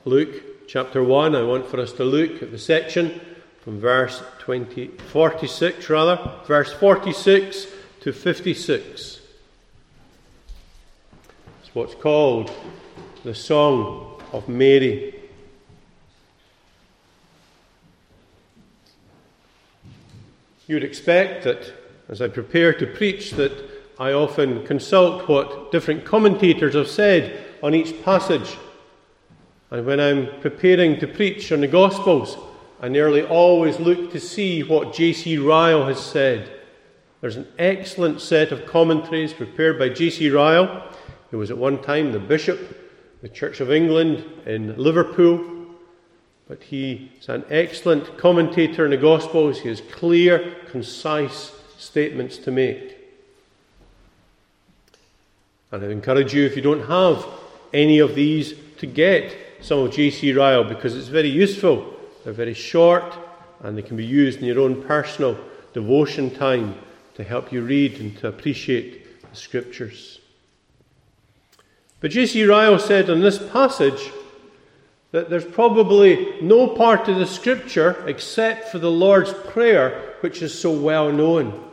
Luke chapter 1. I want for us to look at the section from verse 46 to 56. It's what's called the Song of Mary. You would expect that as I prepare to preach that I often consult what different commentators have said on each passage. And when I'm preparing to preach on the Gospels, I nearly always look to see what J.C. Ryle has said. There's an excellent set of commentaries prepared by J.C. Ryle, who was at one time the Bishop of the Church of England in Liverpool. But he is an excellent commentator in the Gospels. He has clear, concise statements to make. And I encourage you, if you don't have any of these, to get some of J.C. Ryle, because it's very useful. They're very short, and they can be used in your own personal devotion time to help you read and to appreciate the Scriptures. But J.C. Ryle said on this passage that there's probably no part of the Scripture except for the Lord's Prayer which is so well known.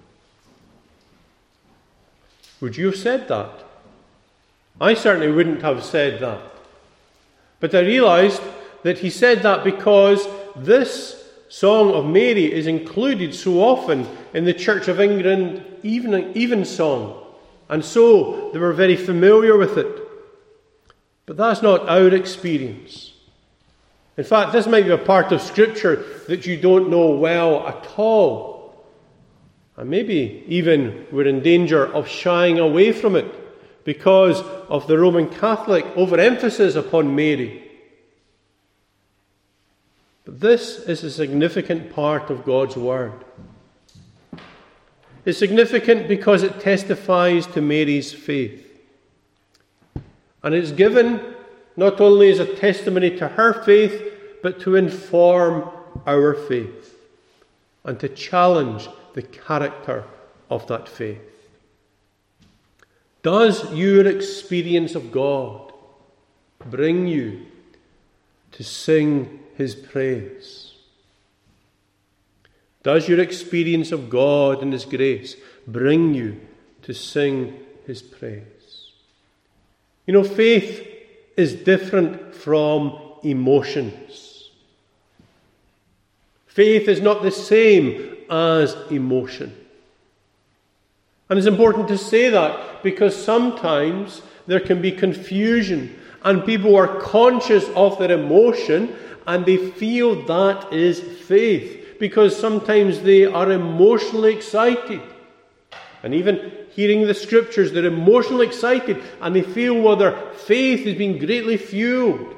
Would you have said that? I certainly wouldn't have said that. But I realised that he said that because this Song of Mary is included so often in the Church of England evensong, and so they were very familiar with it. But that's not our experience. In fact, this might be a part of Scripture that you don't know well at all. And maybe even we're in danger of shying away from it because of the Roman Catholic overemphasis upon Mary. But this is a significant part of God's Word. It's significant because it testifies to Mary's faith. And it's given not only as a testimony to her faith, but to inform our faith and to challenge the character of that faith. Does your experience of God bring you to sing His praise? Does your experience of God and His grace bring you to sing His praise? You know, faith is different from emotions. Faith is not the same as emotion. And it's important to say that because sometimes there can be confusion and people are conscious of their emotion and they feel that is faith because sometimes they are emotionally excited. And even hearing the Scriptures, they're emotionally excited and they feel their faith has been greatly fueled.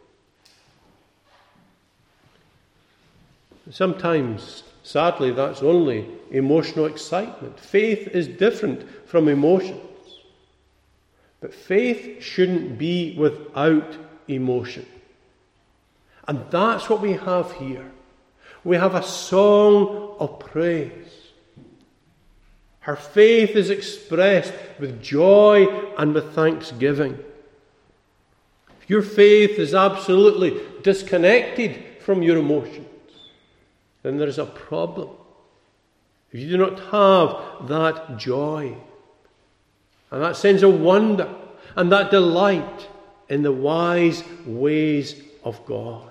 Sometimes, sadly, that's only emotional excitement. Faith is different from emotions. But faith shouldn't be without emotion. And that's what we have here. We have a song of praise. Her faith is expressed with joy and with thanksgiving. If your faith is absolutely disconnected from your emotions, then there is a problem. If you do not have that joy and that sense of wonder and that delight in the wise ways of God,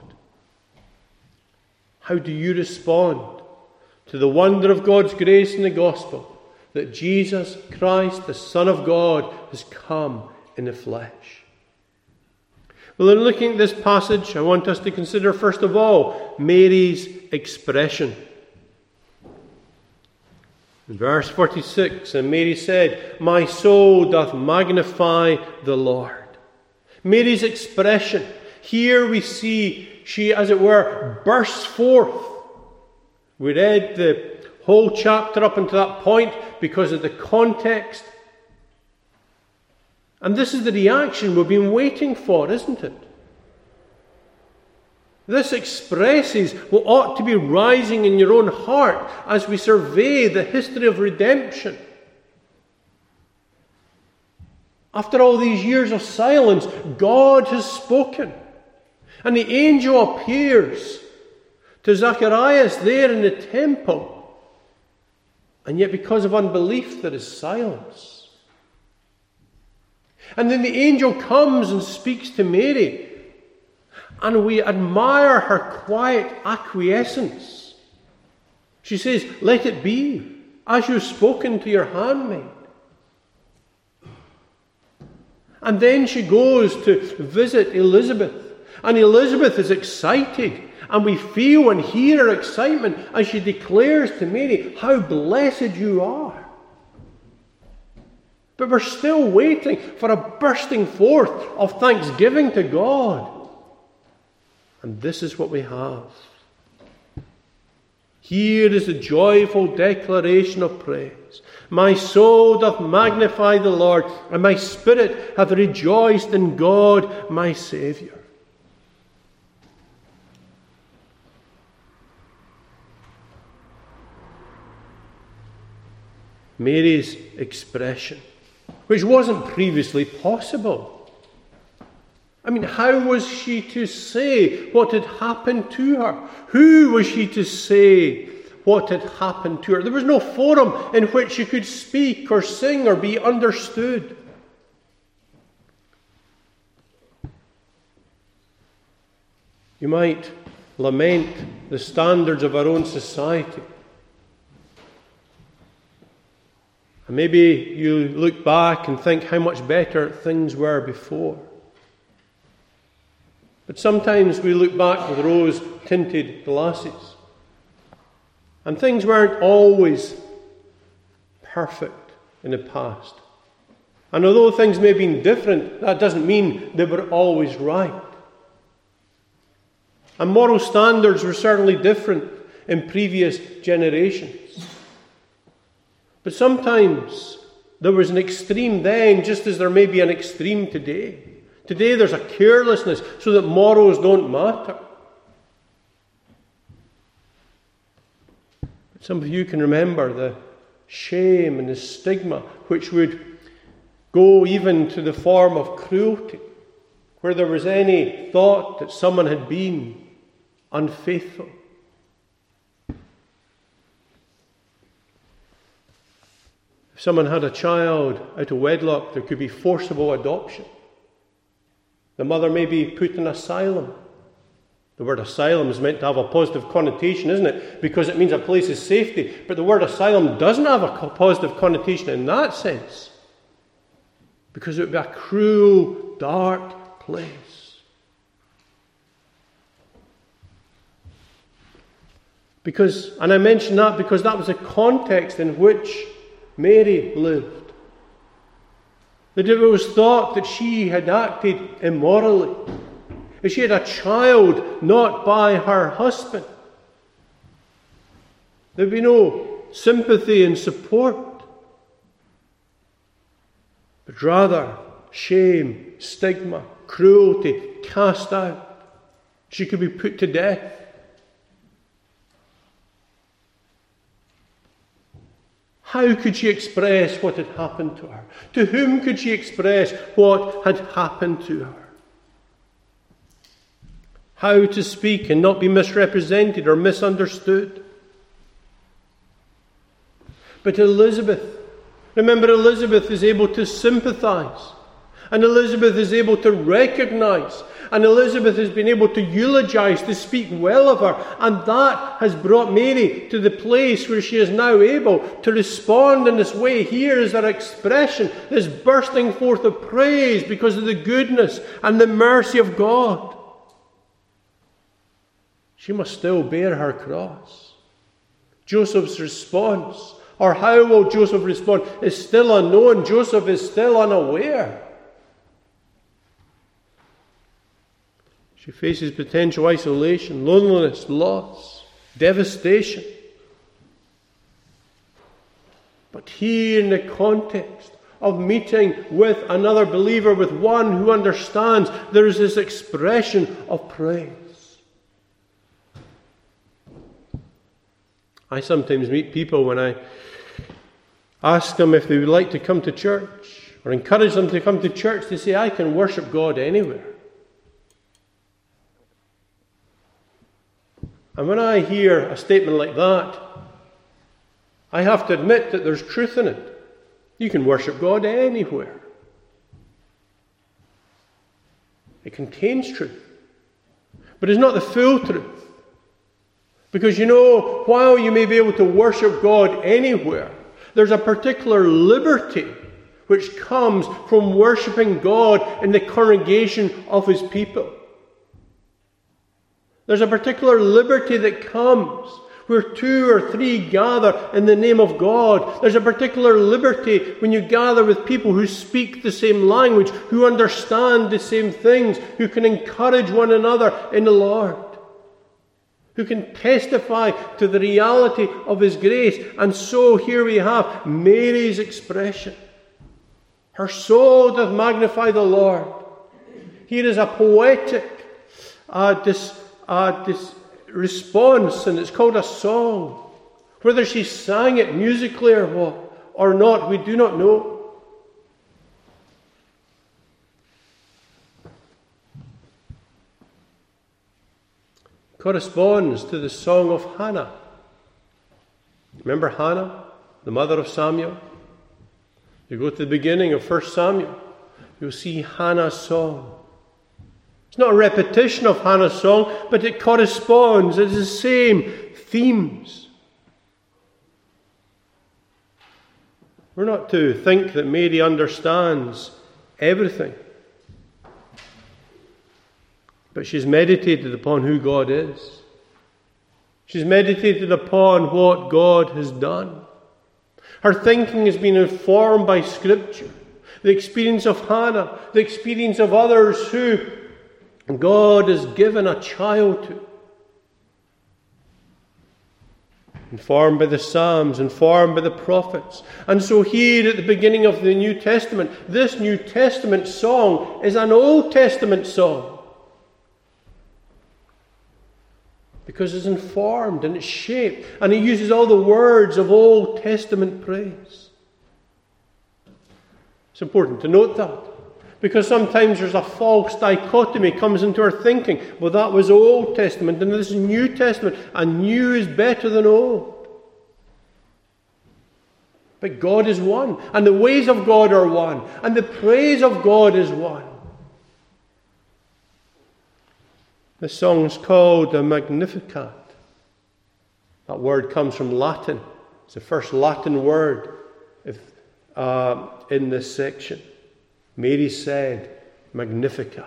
how do you respond to the wonder of God's grace in the gospel that Jesus Christ, the Son of God, has come in the flesh? Well, in looking at this passage, I want us to consider, first of all, Mary's expression. In verse 46, and Mary said, "My soul doth magnify the Lord." Mary's expression. Here we see she, as it were, bursts forth. We read the whole chapter up until that point because of the context. And this is the reaction we've been waiting for, isn't it? This expresses what ought to be rising in your own heart as we survey the history of redemption. After all these years of silence, God has spoken. And the angel appears to Zacharias there in the temple. And yet because of unbelief there is silence. And then the angel comes and speaks to Mary. And we admire her quiet acquiescence. She says, "Let it be, as you've spoken to your handmaid." And then she goes to visit Elizabeth. And Elizabeth is excited. And we feel and hear her excitement as she declares to Mary, "How blessed you are." But we're still waiting for a bursting forth of thanksgiving to God. And this is what we have. Here is the joyful declaration of praise. "My soul doth magnify the Lord, and my spirit hath rejoiced in God my Saviour." Mary's expression, which wasn't previously possible. I mean, how was she to say what had happened to her? Who was she to say what had happened to her? There was no forum in which she could speak or sing or be understood. You might lament the standards of our own society. And maybe you look back and think how much better things were before. But sometimes we look back with rose-tinted glasses. And things weren't always perfect in the past. And although things may have been different, that doesn't mean they were always right. And moral standards were certainly different in previous generations. But sometimes there was an extreme then, just as there may be an extreme today. Today there's a carelessness so that morals don't matter. Some of you can remember the shame and the stigma which would go even to the form of cruelty, where there was any thought that someone had been unfaithful. If someone had a child out of wedlock, there could be forcible adoption. The mother may be put in asylum. The word asylum is meant to have a positive connotation, isn't it? Because it means a place of safety. But the word asylum doesn't have a positive connotation in that sense. Because it would be a cruel, dark place. And I mention that because that was the context in which Mary lived. That it was thought that she had acted immorally. That she had a child not by her husband. There would be no sympathy and support. But rather, shame, stigma, cruelty, cast out. She could be put to death. How could she express what had happened to her? To whom could she express what had happened to her? How to speak and not be misrepresented or misunderstood? But Elizabeth, remember, Elizabeth is able to sympathize. And Elizabeth is able to recognize. And Elizabeth has been able to eulogize, to speak well of her. And that has brought Mary to the place where she is now able to respond in this way. Here is her expression, this bursting forth of praise because of the goodness and the mercy of God. She must still bear her cross. Joseph's response, or how will Joseph respond, is still unknown. Joseph is still unaware. She faces potential isolation, loneliness, loss, devastation. But here in the context of meeting with another believer, with one who understands, there is this expression of praise. I sometimes meet people when I ask them if they would like to come to church or encourage them to come to church, they say, I can worship God anywhere. And when I hear a statement like that, I have to admit that there's truth in it. You can worship God anywhere. It contains truth. But it's not the full truth. Because while you may be able to worship God anywhere, there's a particular liberty which comes from worshipping God in the congregation of His people. There's a particular liberty that comes where 2 or 3 gather in the name of God. There's a particular liberty when you gather with people who speak the same language, who understand the same things, who can encourage one another in the Lord, who can testify to the reality of His grace. And so here we have Mary's expression. Her soul doth magnify the Lord. Here is a poetic response, and it's called a song. Whether she sang it musically or not, we do not know. Corresponds to the song of Hannah. Remember Hannah, the mother of Samuel? You go to the beginning of 1 Samuel, you'll see Hannah's song. It's not a repetition of Hannah's song, but it corresponds. It's the same themes. We're not to think that Mary understands everything. But she's meditated upon who God is. She's meditated upon what God has done. Her thinking has been informed by Scripture. The experience of Hannah, the experience of others who God has given a child to. Informed by the Psalms, informed by the prophets. And so here at the beginning of the New Testament, this New Testament song is an Old Testament song. Because it's informed and it's shaped. And it uses all the words of Old Testament praise. It's important to note that. Because sometimes there's a false dichotomy comes into our thinking. Well, that was Old Testament and this is New Testament. And new is better than old. But God is one. And the ways of God are one. And the praise of God is one. The song's called the Magnificat. That word comes from Latin. It's the first Latin word in this section. Mary said, Magnificat.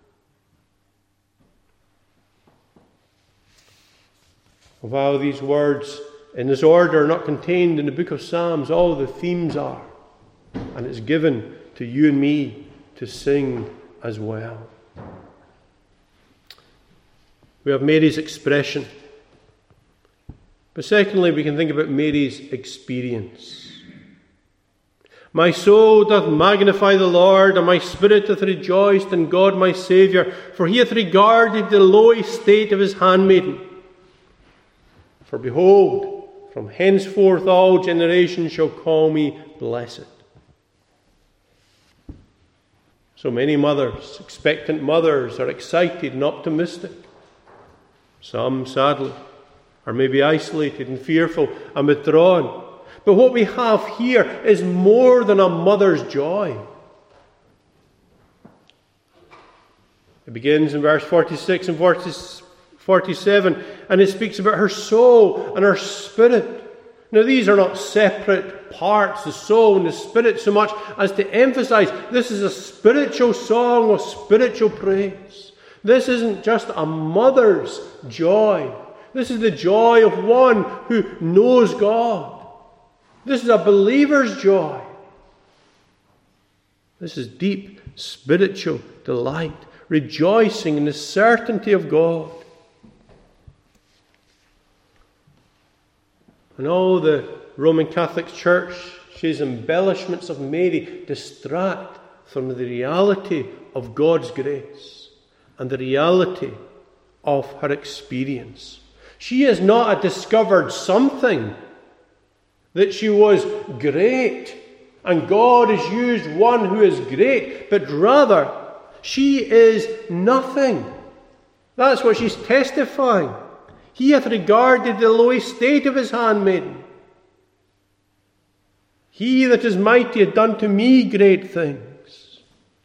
While these words in this order are not contained in the book of Psalms, all the themes are. And it's given to you and me to sing as well. We have Mary's expression. But secondly, we can think about Mary's experience. My soul doth magnify the Lord, and my spirit hath rejoiced in God my Saviour, for he hath regarded the low estate of his handmaiden. For behold, from henceforth all generations shall call me blessed. So many mothers, expectant mothers, are excited and optimistic. Some, sadly, are maybe isolated and fearful and withdrawn. But what we have here is more than a mother's joy. It begins in verse 46 and 47, and it speaks about her soul and her spirit. Now, these are not separate parts, the soul and the spirit, so much as to emphasize this is a spiritual song of spiritual praise. This isn't just a mother's joy. This is the joy of one who knows God. This is a believer's joy. This is deep spiritual delight, rejoicing in the certainty of God. And all the Roman Catholic Church's embellishments of Mary distract from the reality of God's grace and the reality of her experience. She is not a discovered something, that she was great and God has used one who is great, but rather she is nothing. That's what she's testifying. He hath regarded the low estate of his handmaiden. He that is mighty hath done to me great things.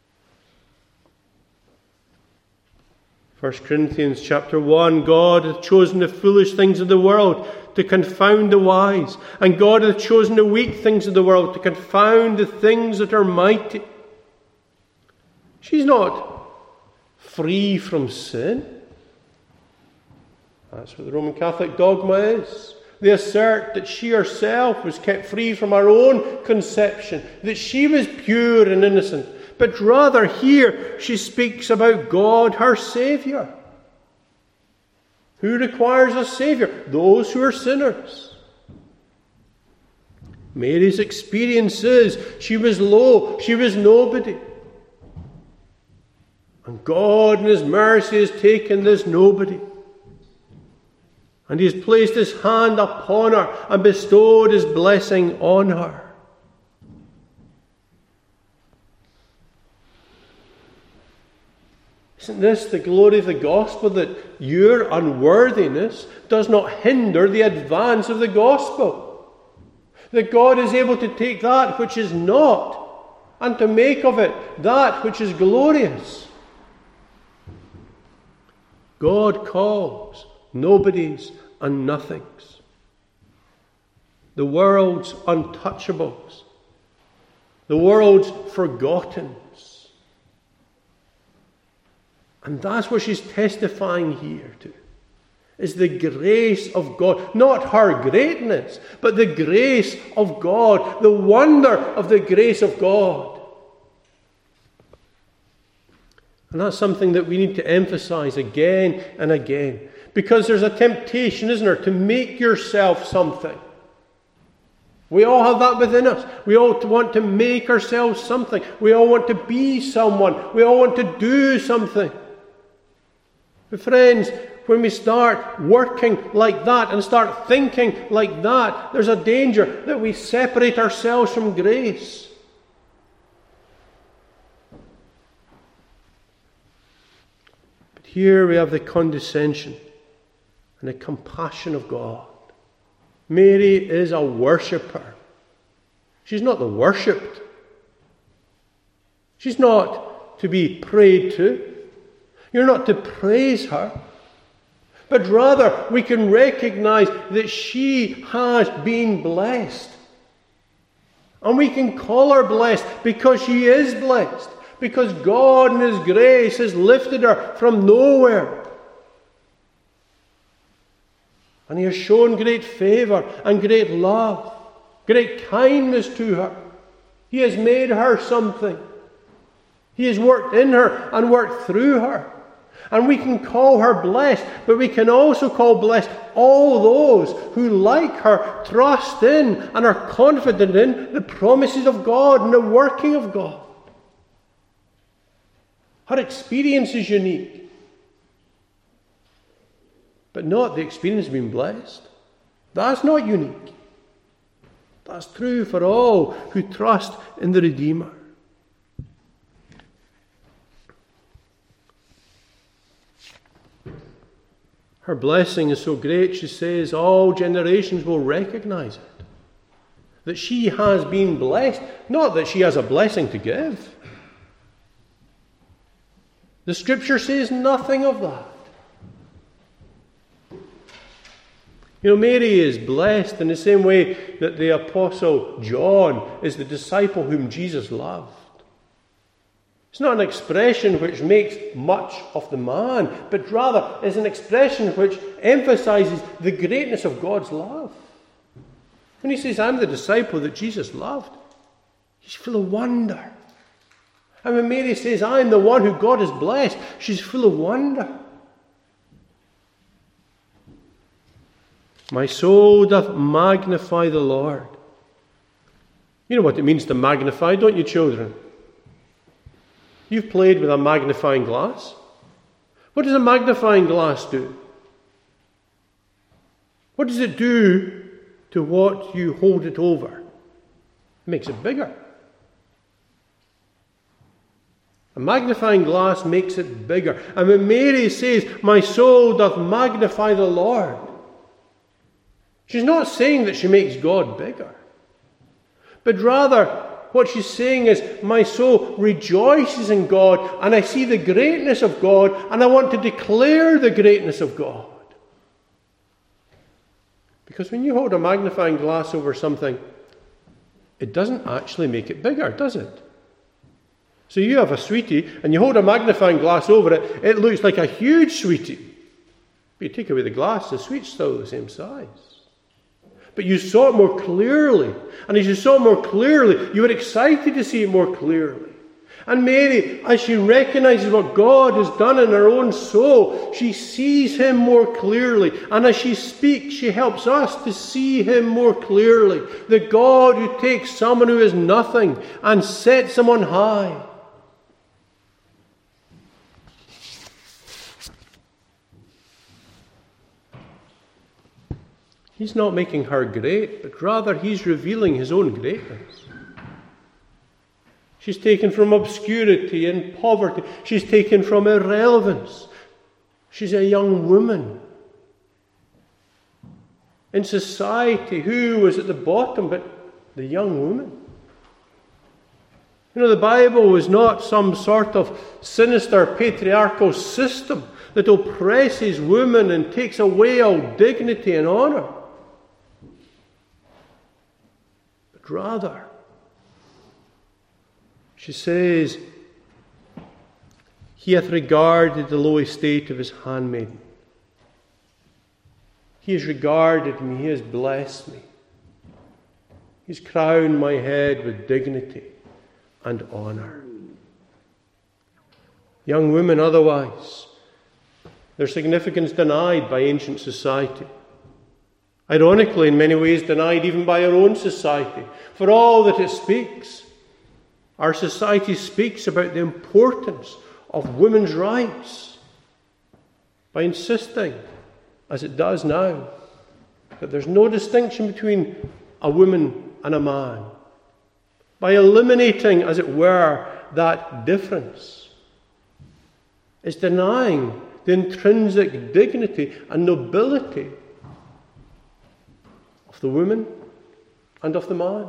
1 Corinthians chapter 1, God hath chosen the foolish things of the world to confound the wise, and God hath chosen the weak things of the world to confound the things that are mighty. She's not free from sin. That's what the Roman Catholic dogma is. They assert that she herself was kept free from her own conception, that she was pure and innocent. But rather here she speaks about God, her Saviour. Who requires a Saviour? Those who are sinners. Mary's experience is she was low, she was nobody. And God in His mercy has taken this nobody, and He has placed His hand upon her and bestowed His blessing on her. Isn't this the glory of the gospel, that your unworthiness does not hinder the advance of the gospel? That God is able to take that which is not and to make of it that which is glorious. God calls nobodies and nothings, the world's untouchables, the world's forgottens. And that's what she's testifying here to, is the grace of God. Not her greatness, but the grace of God, the wonder of the grace of God. And that's something that we need to emphasize again and again. Because there's a temptation, isn't there, to make yourself something. We all have that within us. We all want to make ourselves something. We all want to be someone. We all want to do something. But friends, when we start working like that and start thinking like that, there's a danger that we separate ourselves from grace. But here we have the condescension and the compassion of God. Mary is a worshipper. She's not the worshipped. She's not to be prayed to. You're not to praise her, but rather we can recognize that she has been blessed. And we can call her blessed because she is blessed, because God in His grace has lifted her from nowhere. And He has shown great favour and great love, great kindness to her. He has made her something. He has worked in her and worked through her. And we can call her blessed, but we can also call blessed all those who, like her, trust in and are confident in the promises of God and the working of God. Her experience is unique, but not the experience of being blessed. That's not unique. That's true for all who trust in the Redeemer. Her blessing is so great, she says, all generations will recognize it. That she has been blessed, not that she has a blessing to give. The Scripture says nothing of that. You know, Mary is blessed in the same way that the Apostle John is the disciple whom Jesus loved. It's not an expression which makes much of the man, but rather is an expression which emphasizes the greatness of God's love. When he says, I'm the disciple that Jesus loved, he's full of wonder. And when Mary says, I'm the one who God has blessed, she's full of wonder. My soul doth magnify the Lord. You know what it means to magnify, don't you, children? You've played with a magnifying glass. What does a magnifying glass do? What does it do to what you hold it over? It makes it bigger. A magnifying glass makes it bigger. And when Mary says, my soul doth magnify the Lord, she's not saying that she makes God bigger. But rather, what she's saying is, my soul rejoices in God, and I see the greatness of God, and I want to declare the greatness of God. Because when you hold a magnifying glass over something, it doesn't actually make it bigger, does it? So you have a sweetie, and you hold a magnifying glass over it, it looks like a huge sweetie. But you take away the glass, the sweet's still the same size. But you saw it more clearly. And as you saw it more clearly, you were excited to see it more clearly. And Mary, as she recognizes what God has done in her own soul, she sees him more clearly. And as she speaks, she helps us to see him more clearly. The God who takes someone who is nothing and sets him on high. He's not making her great, but rather he's revealing his own greatness. She's taken from obscurity and poverty. She's taken from irrelevance. She's a young woman in society who was at the bottom, but the young woman. You know, the Bible was not some sort of sinister patriarchal system that oppresses women and takes away all dignity and honour. But rather, she says, he hath regarded the low estate of his handmaiden. He has regarded me, he has blessed me. He's crowned my head with dignity and honour. Young women, otherwise, their significance denied by ancient society. Ironically, in many ways, denied even by our own society. For all that it speaks, our society speaks about the importance of women's rights by insisting, as it does now, that there's no distinction between a woman and a man. By eliminating, as it were, that difference. It's denying the intrinsic dignity and nobility of the woman and of the man.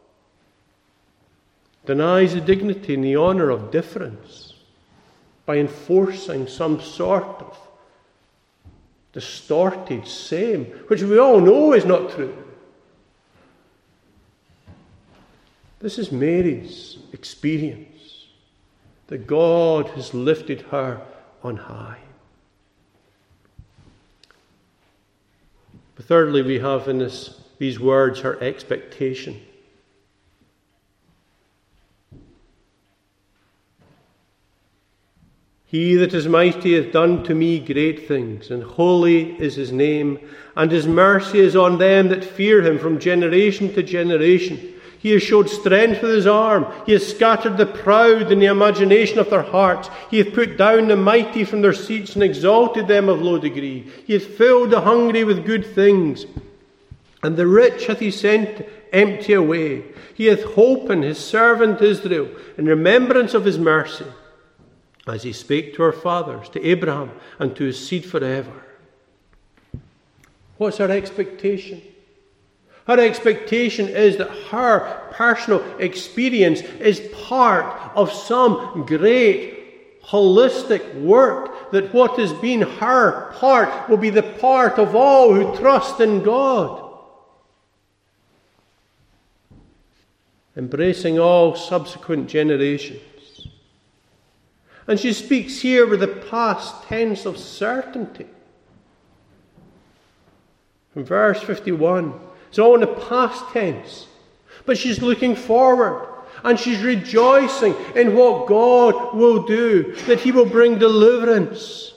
Denies the dignity and the honour of difference by enforcing some sort of distorted same, which we all know is not true. This is Mary's experience, that God has lifted her on high. But thirdly, we have in these words her expectation. He that is mighty hath done to me great things, and holy is his name, and his mercy is on them that fear him from generation to generation. He has showed strength with his arm. He has scattered the proud in the imagination of their hearts. He hath put down the mighty from their seats and exalted them of low degree. He hath filled the hungry with good things, and the rich hath he sent empty away. He hath holpen his servant Israel in remembrance of his mercy, as he spake to our fathers, to Abraham, and to his seed forever. What's our expectation? Her expectation is that her personal experience is part of some great holistic work, that what has been her part will be the part of all who trust in God. Embracing all subsequent generations. And she speaks here with the past tense of certainty. From verse 51, it's all in the past tense. But she's looking forward, and she's rejoicing in what God will do, that he will bring deliverance.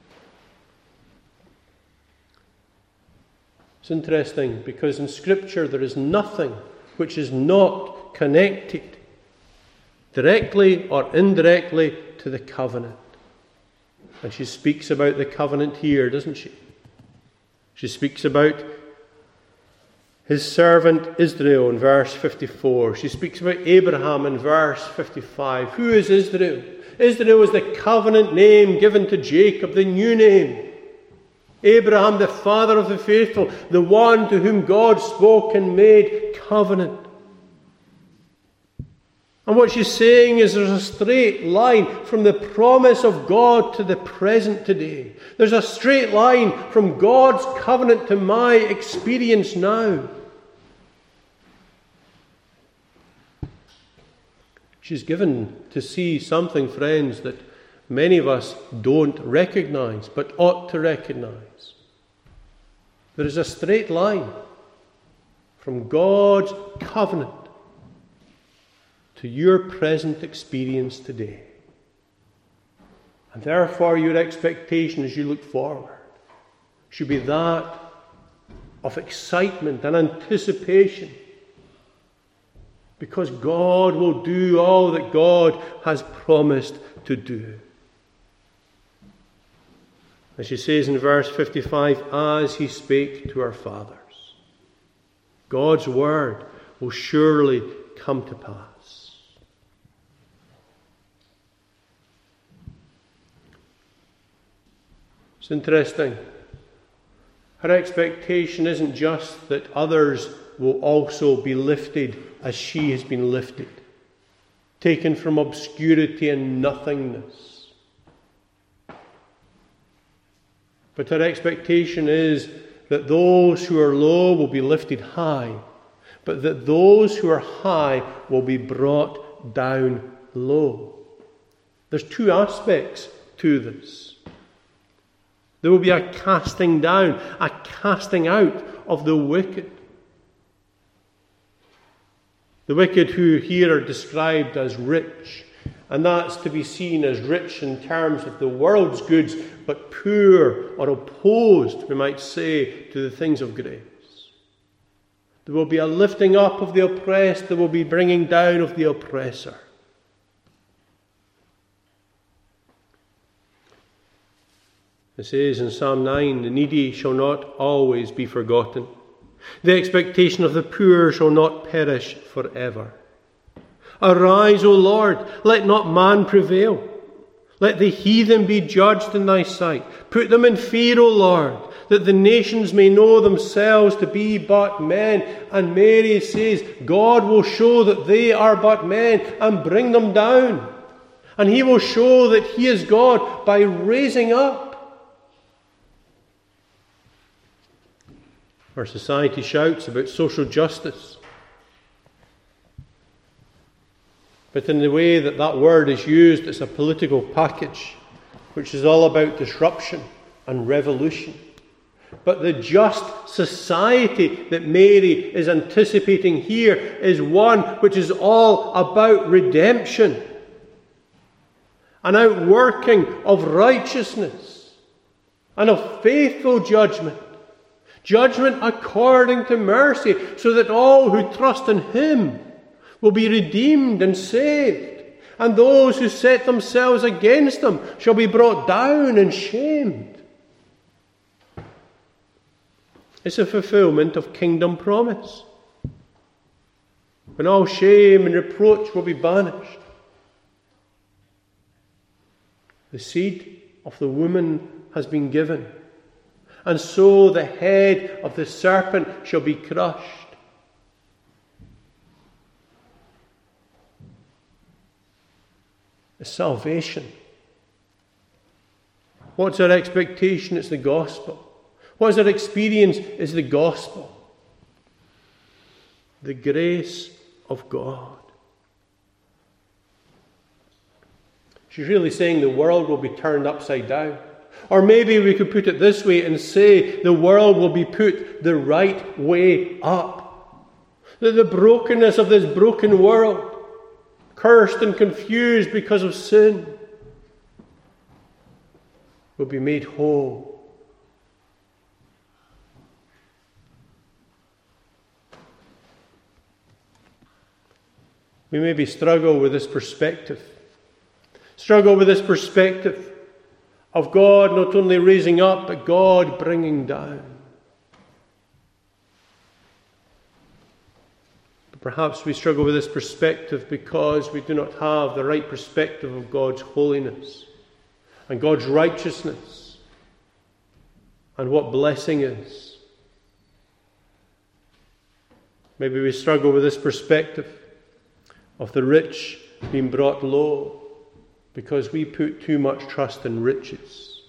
It's interesting, because in Scripture there is nothing which is not connected, directly or indirectly, to the covenant. And she speaks about the covenant here, doesn't she? She speaks about his servant Israel in verse 54. She speaks about Abraham in verse 55. Who is Israel? Israel was the covenant name given to Jacob, the new name. Abraham, the father of the faithful, the one to whom God spoke and made covenant. And what she's saying is there's a straight line from the promise of God to the present today. There's a straight line from God's covenant to my experience now. She's given to see something, friends, that many of us don't recognize, but ought to recognize. There is a straight line from God's covenant to your present experience today. And therefore your expectation as you look forward should be that of excitement and anticipation, because God will do all that God has promised to do. As she says in verse 55, as he spake to our fathers. God's word will surely come to pass. It's interesting. Her expectation isn't just that others will also be lifted as she has been lifted, taken from obscurity and nothingness. But her expectation is that those who are low will be lifted high, but that those who are high will be brought down low. There's two aspects to this. There will be a casting down, a casting out of the wicked. The wicked who here are described as rich, and that's to be seen as rich in terms of the world's goods, but poor or opposed, we might say, to the things of grace. There will be a lifting up of the oppressed, there will be bringing down of the oppressor. It says in Psalm 9, the needy shall not always be forgotten. The expectation of the poor shall not perish forever. Arise, O Lord, let not man prevail. Let the heathen be judged in thy sight. Put them in fear, O Lord, that the nations may know themselves to be but men. And Mary says, God will show that they are but men and bring them down. And he will show that he is God by raising up. Our society shouts about social justice. But in the way that that word is used, it's a political package, which is all about disruption and revolution. But the just society that Mary is anticipating here is one which is all about redemption, an outworking of righteousness and of faithful judgment. Judgment according to mercy, so that all who trust in him will be redeemed and saved, and those who set themselves against him shall be brought down and shamed. It's a fulfillment of kingdom promise, when all shame and reproach will be banished. The seed of the woman has been given, and so the head of the serpent shall be crushed. The salvation. What's our expectation? It's the gospel. What is our experience? It's the gospel. The grace of God. She's really saying the world will be turned upside down. Or maybe we could put it this way and say the world will be put the right way up. That the brokenness of this broken world, cursed and confused because of sin, will be made whole. We maybe struggle with this perspective. Struggle with this perspective of God not only raising up, but God bringing down. But Perhaps we struggle with this perspective because we do not have the right perspective of God's holiness and God's righteousness and what blessing is. Maybe we struggle with this perspective of the rich being brought low because we put too much trust in riches.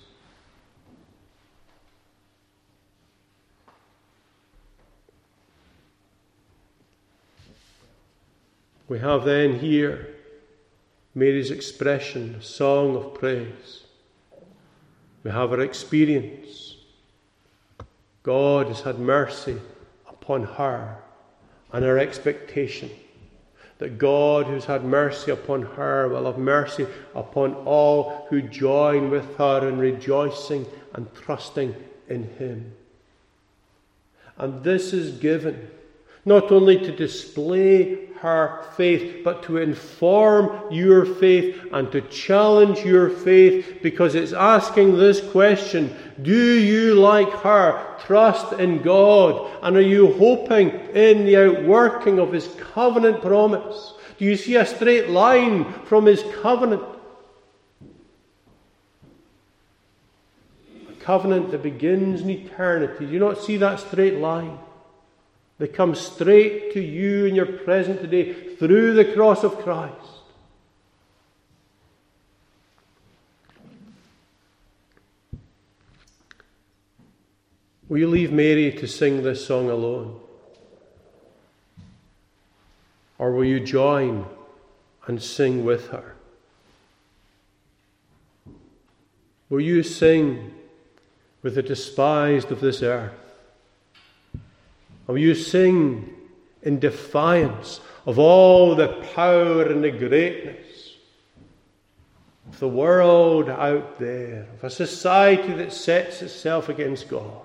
We have then here Mary's expression, a song of praise. We have her experience. God has had mercy upon her, and her expectation that God, who's had mercy upon her, will have mercy upon all who join with her in rejoicing and trusting in him. And this is given not only to display her faith, but to inform your faith and to challenge your faith, because it's asking this question: do you, like her, trust in God? And are you hoping in the outworking of his covenant promise? Do you see a straight line from his covenant? A covenant that begins in eternity. Do you not see that straight line? They come straight to you in your present today through the cross of Christ. Will you leave Mary to sing this song alone? Or will you join and sing with her? Will you sing with the despised of this earth? Or will you sing in defiance of all the power and the greatness of the world out there, of a society that sets itself against God?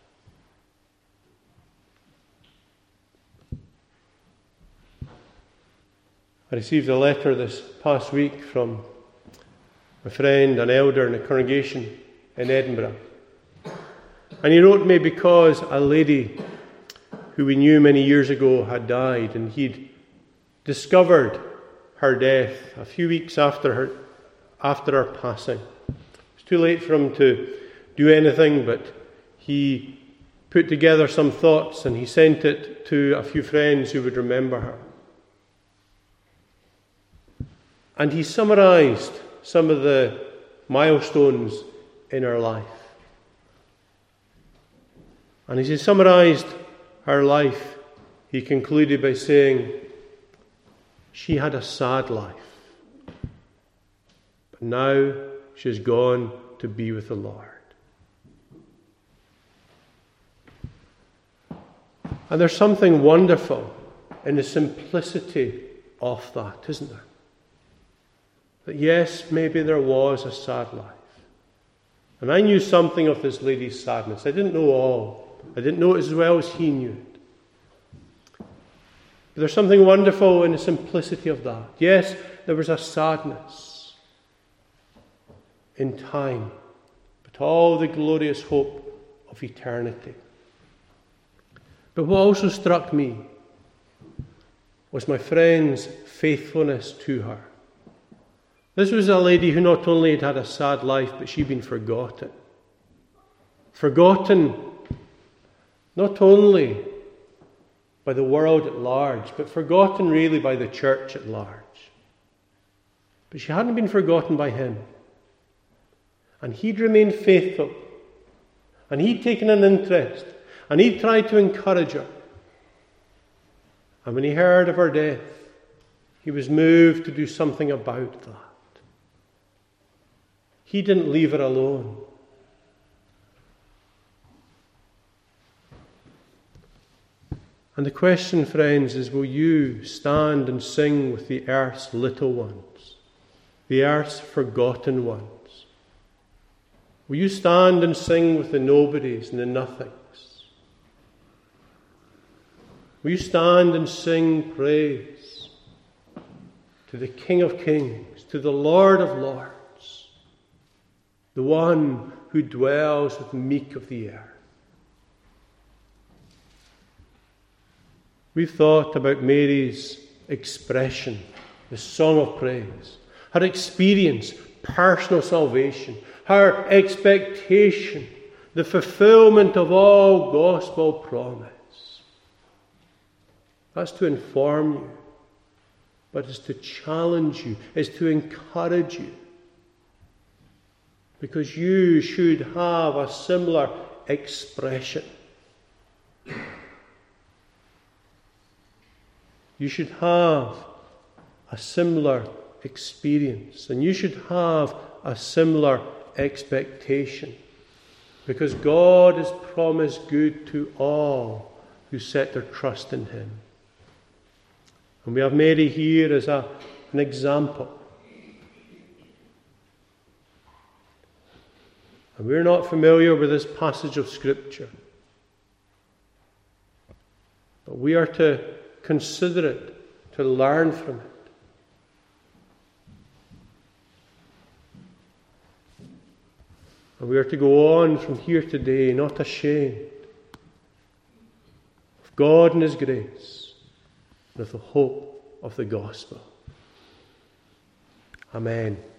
I received a letter this past week from a friend, an elder in a congregation in Edinburgh. And he wrote me because a lady who we knew many years ago had died, and he'd discovered her death a few weeks after her passing. It was too late for him to do anything, but he put together some thoughts and he sent it to a few friends who would remember her. And he summarised some of the milestones in her life. And as he summarised her life, he concluded by saying, she had a sad life, but now she has gone to be with the Lord. And there's something wonderful in the simplicity of that, isn't there? That yes, maybe there was a sad life. And I knew something of this lady's sadness. I didn't know all. I didn't know it as well as he knew it. But there's something wonderful in the simplicity of that. Yes, there was a sadness in time, but all the glorious hope of eternity. But what also struck me was my friend's faithfulness to her. This was a lady who not only had a sad life, but she'd been forgotten. Forgotten not only by the world at large, but forgotten really by the church at large. But she hadn't been forgotten by him. And he'd remained faithful. And he'd taken an interest. And he'd tried to encourage her. And when he heard of her death, he was moved to do something about that. He didn't leave her alone. And the question, friends, is will you stand and sing with the earth's little ones, the earth's forgotten ones? Will you stand and sing with the nobodies and the nothings? Will you stand and sing praise to the King of Kings, to the Lord of Lords, the one who dwells with the meek of the earth? We've thought about Mary's expression, the song of praise, her experience, personal salvation, her expectation, the fulfillment of all gospel promise. That's to inform you, but it's to challenge you, it's to encourage you. Because you should have a similar expression. You should have a similar experience, and you should have a similar expectation. Because God has promised good to all who set their trust in Him. And we have Mary here as an example. And we're not familiar with this passage of Scripture. But we are to consider it, to learn from it. And we are to go on from here today, not ashamed of God and His grace, and of the hope of the gospel. Amen.